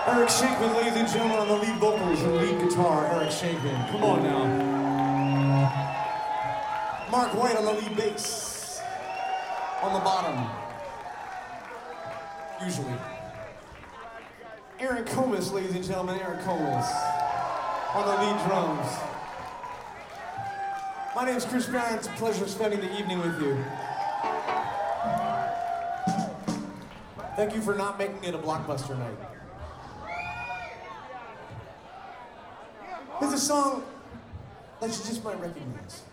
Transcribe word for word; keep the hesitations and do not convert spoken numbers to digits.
Eric Shankman, ladies and gentlemen, on the lead vocals and lead guitar, Eric Shankman. Come on now. Mark White on the lead bass. On the bottom. Usually. Aaron Comas, ladies and gentlemen, Aaron Comas. On the lead drums. My name is Chris Barron. It's a pleasure spending the evening with you. Thank you for not making it a blockbuster night. There's a song that you just might recognize.